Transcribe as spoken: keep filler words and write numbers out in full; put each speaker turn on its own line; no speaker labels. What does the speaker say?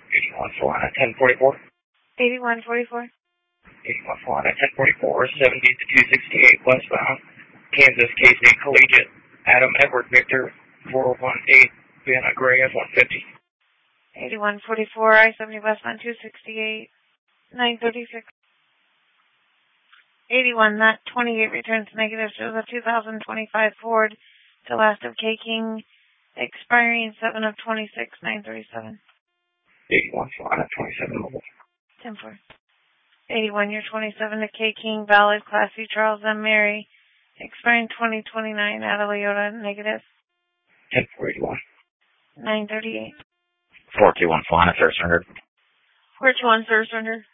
eighty-one Solana, ten forty-four.
eighty-one forty-four.
eighty-one Solana, ten forty-four, seventy to two sixty-eight westbound. Kansas, K-State Collegiate, Adam Edward Victor, four one eight, Vienna Gray F one fifty.
eighty-one forty-four, I seventy westbound two sixty-eight, nine thirty-six. eighty-one, that twenty-eight returns negative, shows a two thousand twenty-five Ford to last of K King, expiring seven of twenty-six, nine thirty-seven.
eighty-one Solana, twenty-seven mobile.
ten four. eighty-one, year twenty-seven to K King, valid, Class C, Charles M. Mary, expiring twenty twenty-nine, out of Leota, negative.
ten four eighty-one.
nine thirty-eight.
four two one Solana, third surrender.
four two one, third surrender.